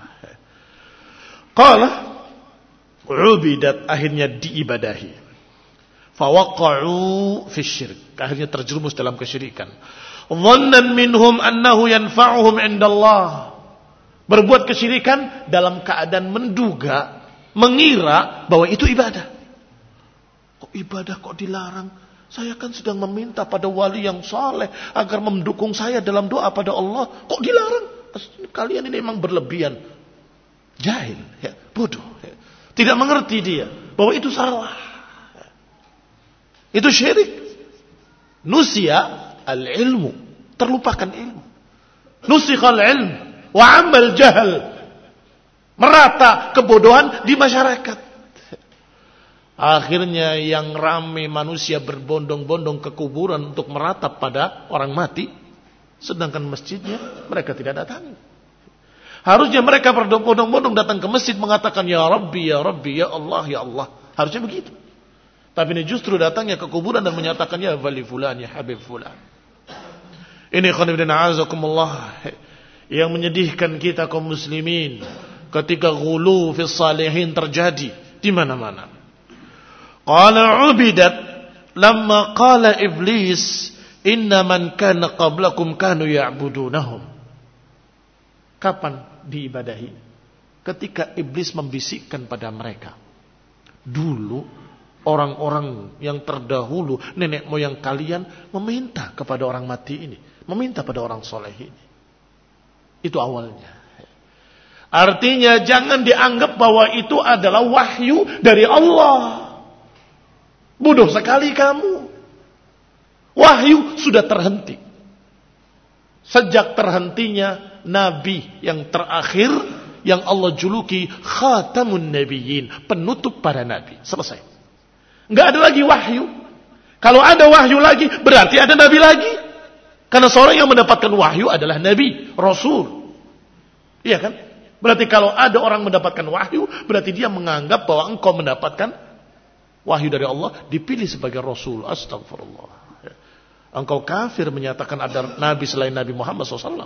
S1: Qala ubidat, akhirnya diibadahi. Fawaqa'u fi syirk, akhirnya terjerumus dalam kesyirikan. Dhannan minhum annahu yanfa'uhum indallah. Berbuat kesyirikan dalam keadaan menduga, mengira bahwa itu ibadah. Kok ibadah kok dilarang? Saya kan sedang meminta pada wali yang saleh agar mendukung saya dalam doa pada Allah. Kok dilarang? Kalian ini memang berlebihan. Jahil, ya, bodoh. Ya. Tidak mengerti dia bahwa itu salah. Itu syirik. Nusia al-ilmu, terlupakan ilmu. Nusikhal ilm wa amal jahal. Merata kebodohan di masyarakat. Akhirnya yang ramai manusia berbondong-bondong ke kuburan untuk meratap pada orang mati, sedangkan masjidnya mereka tidak datangi. Harusnya mereka berbondong-bondong datang ke masjid mengatakan ya Rabbi, ya Rabbi, ya Allah, ya Allah. Harusnya begitu. Tapi ini justru datangnya ke kuburan dan menyatakan ya Wali Fulan, ya Habib Fulan. Ini khonibdina azakumullah yang menyedihkan kita kaum muslimin ketika ghulu fi salihin terjadi di mana-mana. Qala ubidat lamma qala iblis inna man kana qablakum kanu ya'budunahum. Kapan diibadahi? Ketika iblis membisikkan pada mereka. Dulu orang-orang yang terdahulu, nenek moyang kalian meminta kepada orang mati ini, meminta pada orang soleh ini. Itu awalnya. Artinya jangan dianggap bahwa itu adalah wahyu dari Allah. Bodoh sekali kamu. Wahyu sudah terhenti. Sejak terhentinya Nabi yang terakhir, yang Allah juluki Khatamun Nabiyyin, penutup para Nabi. Selesai. Enggak ada lagi wahyu. Kalau ada wahyu lagi, berarti ada Nabi lagi. Karena seorang yang mendapatkan wahyu adalah Nabi, Rasul. Iya kan? Berarti kalau ada orang mendapatkan wahyu, berarti dia menganggap bahwa engkau mendapatkan wahyu dari Allah, dipilih sebagai Rasul. Astagfirullah. Engkau kafir menyatakan ada Nabi selain Nabi Muhammad SAW.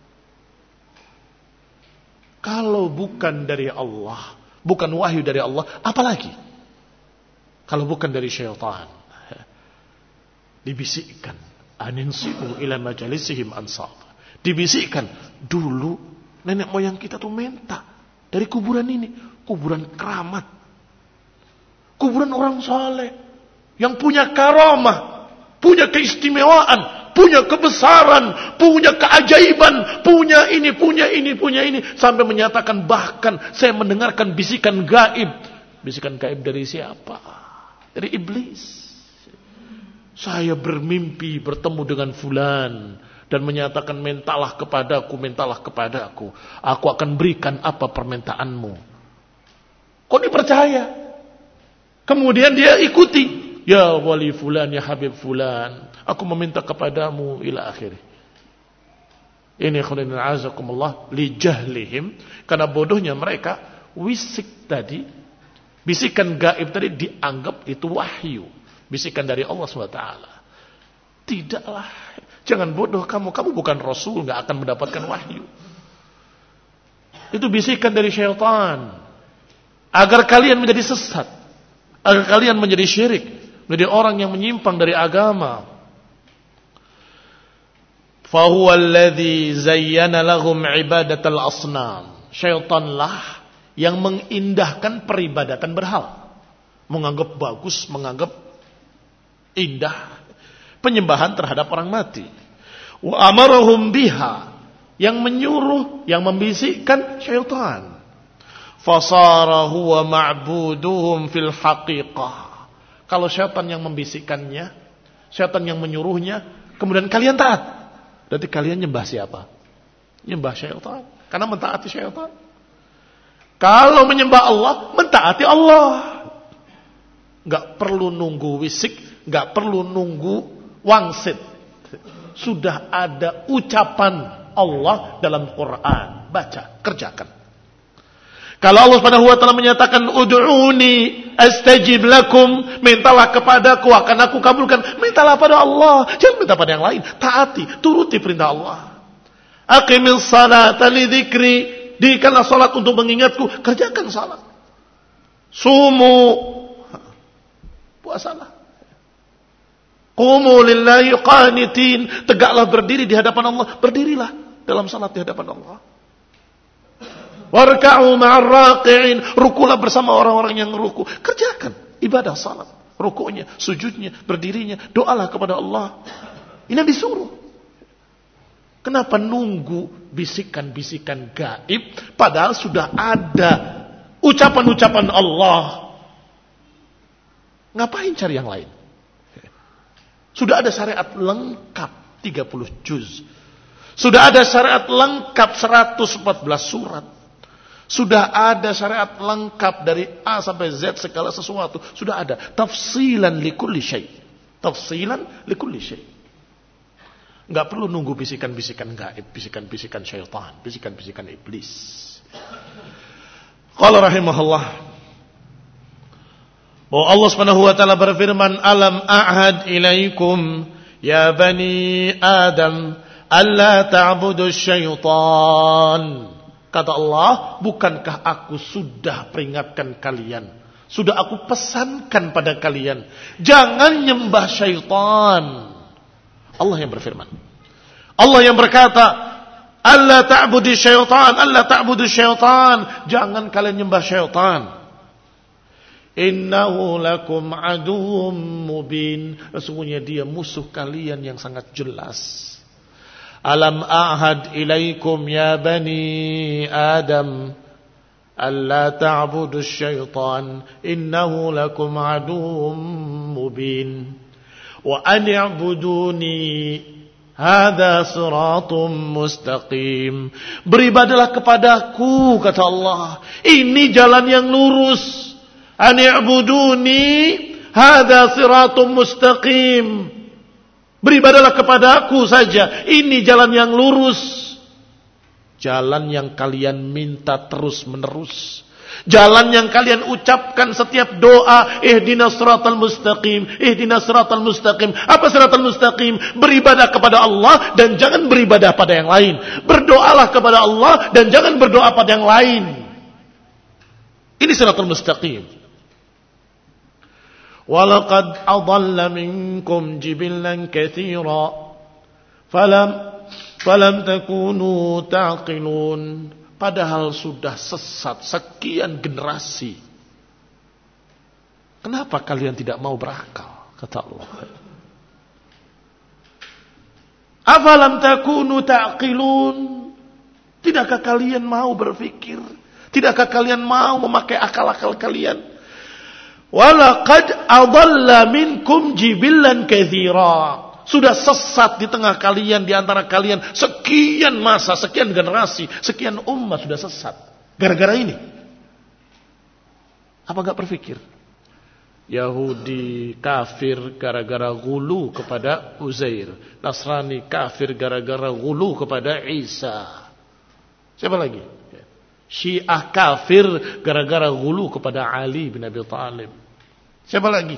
S1: Kalau bukan dari Allah, bukan wahyu dari Allah, apalagi? Kalau bukan dari syaitan. Dibisikkan. Aninsibu ila majalisihim ansaf. Dibisikkan. Dulu nenek moyang kita tuh minta dari kuburan ini. Kuburan keramat. Kuburan orang saleh yang punya karamah, punya keistimewaan, punya kebesaran, punya keajaiban, punya ini, sampai menyatakan bahkan saya mendengarkan bisikan gaib. Bisikan gaib dari siapa? Dari iblis. Saya bermimpi bertemu dengan fulan dan menyatakan mintalah kepadaku. Aku akan berikan apa permintaanmu. Kok dipercaya? Kemudian dia ikuti. Ya Wali Fulan, ya Habib Fulan, aku meminta kepadamu ila akhir. Ini khulina azakumullah li jahlihim, karena bodohnya mereka, wisik tadi, bisikan gaib tadi dianggap itu wahyu, bisikan dari Allah SWT. Tidaklah. Jangan bodoh kamu bukan Rasul, gak akan mendapatkan wahyu. Itu bisikan dari syaitan agar kalian menjadi sesat, agar kalian menjadi syirik, menjadi orang yang menyimpang dari agama. Fahuwa alladhi zayyana lahum ibadatal asnam. Syaitanlah yang mengindahkan peribadatan berhala, menganggap bagus, menganggap indah penyembahan terhadap orang mati. Wa amarahum biha, yang menyuruh, yang membisikkan syaitan. Fasara huwa ma'buduhum fil haqiqah. Kalau syaitan yang membisikkannya, syaitan yang menyuruhnya, kemudian kalian taat, berarti kalian nyembah siapa? Nyembah syaitan, karena mentaati syaitan. Kalau menyembah Allah, mentaati Allah. Gak perlu nunggu wisik, gak perlu nunggu wangsit. Sudah ada ucapan Allah dalam Quran. Baca, kerjakan. Kalau Allah Subhanahu wa taala menyatakan ud'uni astajib lakum, mintalah kepadaku akan aku kabulkan. Mintalah pada Allah, jangan minta pada yang lain. Taati, turuti perintah Allah. Aqimis salata li dzikri, dirikanlah salat untuk mengingatku, kerjakan salat. Sumu, puasalah. Qumu lillahi qanitin, tegaklah berdiri di hadapan Allah, berdirilah dalam salat di hadapan Allah. Warka'u ma'ar raqi'in, rukulah bersama orang-orang yang ruku. Kerjakan ibadah salat, rukunya, sujudnya, berdirinya, doalah kepada Allah. Ini yang disuruh. Kenapa nunggu bisikan-bisikan gaib padahal sudah ada ucapan-ucapan Allah? Ngapain cari yang lain? Sudah ada syariat lengkap 30 juz. Sudah ada syariat lengkap 114 surat. Sudah ada syariat lengkap dari A sampai Z segala sesuatu. Sudah ada tafsilan likulli syai'. Tafsilan likulli syai'. Enggak perlu nunggu bisikan-bisikan gaib, bisikan-bisikan syaitan, bisikan-bisikan iblis. Qala rahimahullah, bahwa Allah Subhanahu wa taala berfirman, "Alam a'had ilaikum ya bani Adam alla ta'budu syaitan." Kata Allah, bukankah aku sudah peringatkan kalian, sudah aku pesankan pada kalian, jangan nyembah syaitan. Allah yang berfirman. Allah yang berkata, "Alla ta'budu syaitan, alla ta'budu syaitan." Jangan kalian nyembah syaitan. Innahu lakum aduwwum mubin. Sesungguhnya dia musuh kalian yang sangat jelas. Alam a'had ilaikum ya bani Adam alla ta'budu syaitan innahu lakum aduwwum mubin wa an i'buduni hadza siratum mustaqim. Beribadalah kepadaku, kata Allah, ini jalan yang lurus. An i'buduni hadza siratum mustaqim. Beribadalah kepadaku saja, ini jalan yang lurus. Jalan yang kalian minta terus menerus. Jalan yang kalian ucapkan setiap doa, ihdinas siratal mustaqim, ihdinas siratal mustaqim. Apa siratal mustaqim? Beribadah kepada Allah dan jangan beribadah pada yang lain. Berdoalah kepada Allah dan jangan berdoa pada yang lain. Ini siratal mustaqim. Walaqad adalla minkum jibillan katsira falam takunu taqilun. Padahal sudah sesat sekian generasi. Kenapa kalian tidak mau berakal? Kata Allah. Afalam takunu taqilun. Tidakkah kalian mau berpikir? Tidakkah kalian mau memakai akal-akal kalian? Walaqad adalla minkum jibillan katsira. Sudah sesat di tengah kalian, di antara kalian sekian masa, sekian generasi, sekian umat sudah sesat gara-gara ini. Apa enggak berpikir? Yahudi kafir gara-gara gulu kepada Uzair, Nasrani kafir gara-gara gulu kepada Isa. Siapa lagi? Syiah kafir gara-gara gulu kepada Ali bin Abi Thalib. Siapa lagi?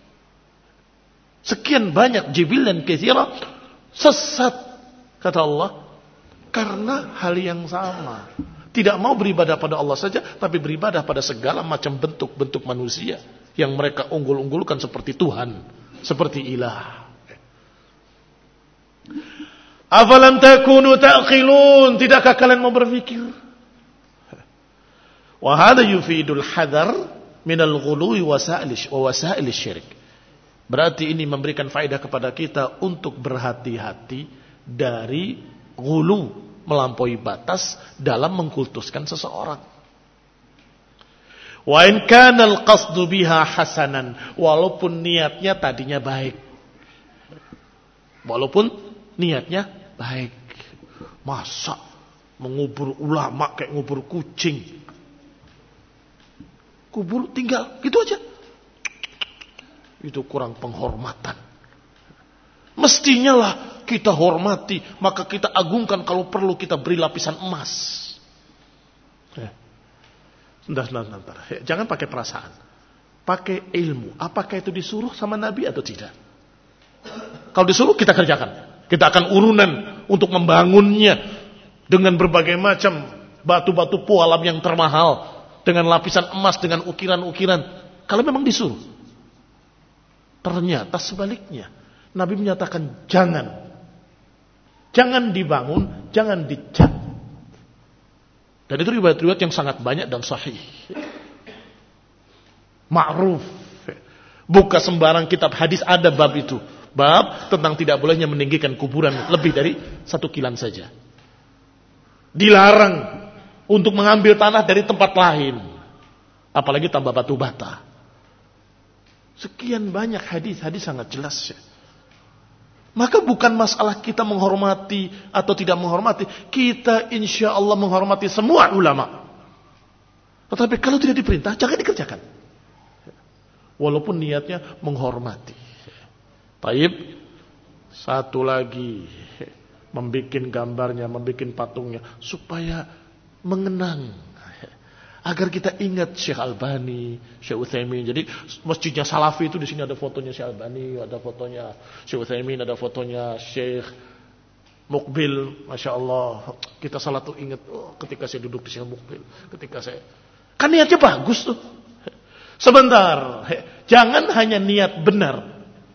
S1: Sekian banyak jibilan katsira sesat, kata Allah, karena hal yang sama. Tidak mau beribadah pada Allah saja, tapi beribadah pada segala macam bentuk-bentuk manusia yang mereka unggul-unggulkan seperti Tuhan, seperti ilah. Afalam takunu ta'qilun? Tidakkah kalian mau berpikir? Wa hadha yufidul hadar minal ghuluwi wa wasail syirik. Berarti ini memberikan faedah kepada kita untuk berhati-hati dari ghulu, melampaui batas dalam mengkultuskan seseorang. Wa in kana al-qasdu biha hasanan, walaupun niatnya tadinya baik. Walaupun niatnya baik. Masa mengubur ulama kayak ngubur kucing? Kubur tinggal gitu aja. Itu kurang penghormatan. Mestinya lah kita hormati, maka kita agungkan, kalau perlu kita beri lapisan emas. Sebentar. Jangan pakai perasaan. Pakai ilmu. Apakah itu disuruh sama Nabi atau tidak? Kalau disuruh kita kerjakan. Kita akan urunan untuk membangunnya dengan berbagai macam batu-batu pualam yang termahal, dengan lapisan emas, dengan ukiran-ukiran. Kalau memang disuruh. Ternyata sebaliknya. Nabi menyatakan jangan. Jangan dibangun, jangan dicat. Dan itu riwayat-riwayat yang sangat banyak dan sahih. Ma'ruf. Buka sembarang kitab hadis ada bab itu. Bab tentang tidak bolehnya meninggikan kuburan lebih dari 1 kilan saja. Dilarang untuk mengambil tanah dari tempat lain. Apalagi tambah batu bata. Sekian banyak hadis sangat jelas ya. Maka bukan masalah kita menghormati atau tidak menghormati. Kita insya Allah menghormati semua ulama. Tetapi kalau tidak diperintah, jangan dikerjakan. Walaupun niatnya menghormati. Taib, satu lagi, membuat gambarnya, membuat patungnya, supaya mengenang. Agar kita ingat Syekh Albani, Syekh Utsaimin. Jadi masjidnya Salafi itu di sini ada fotonya Syekh Albani, ada fotonya Syekh Utsaimin, ada fotonya Syekh Mukbil. Masya Allah, kita salat tuh ingat ketika saya duduk di Syekh Mukbil, ketika saya kan niatnya bagus tuh. Sebentar, jangan hanya niat benar.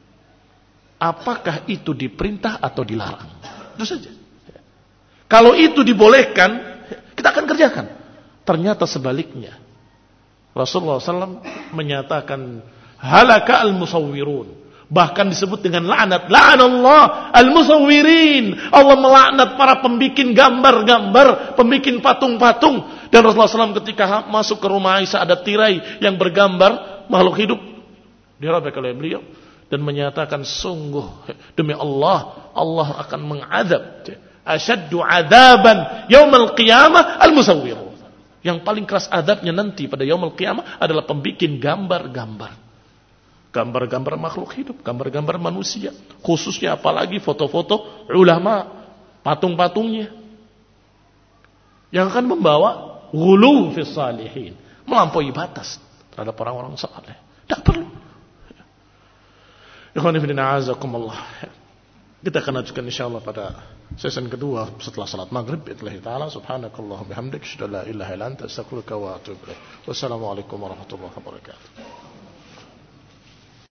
S1: Apakah itu diperintah atau dilarang? Itu saja. Kalau itu dibolehkan, kita akan kerjakan. Ternyata sebaliknya. Rasulullah SAW menyatakan halaka al-musawwirun. Bahkan disebut dengan laknat. La'anallah al-musawwirin. Allah melaknat para pembikin gambar-gambar, pembikin patung-patung. Dan Rasulullah SAW ketika masuk ke rumah Aisyah ada tirai yang bergambar makhluk hidup. Dirobek oleh beliau. Dan menyatakan sungguh demi Allah, Allah akan mengadab. Asyaddu adaban yaumal qiyamah al-musawwirun. Yang paling keras adabnya nanti pada yaumul qiyamah adalah pembikin gambar-gambar. Gambar-gambar makhluk hidup, gambar-gambar manusia. Khususnya apalagi foto-foto ulama, patung-patungnya. Yang akan membawa ghulu fis salihin. Melampaui batas terhadap orang-orang saleh. Tidak perlu. Kita akan lanjutkan insyaallah pada sesi kedua setelah salat maghrib. Billahi ta'ala subhanakallah bihamdik asyhadu an la ilaha illa anta astaghfiruka wa atubu ilaik. Wassalamualaikum warahmatullahi wabarakatuh.